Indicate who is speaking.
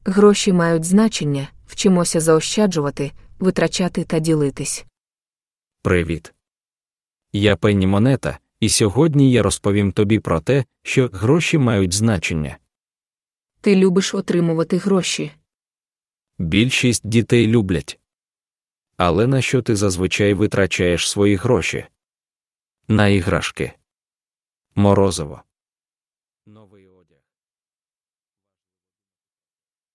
Speaker 1: Гроші мають значення, вчимося заощаджувати, витрачати та ділитись.
Speaker 2: Привіт. Я Пенні Монета, і сьогодні я розповім тобі про те, що гроші мають значення.
Speaker 1: Ти любиш отримувати гроші.
Speaker 2: Більшість дітей люблять. Але на що ти зазвичай витрачаєш свої гроші? На іграшки, морозиво,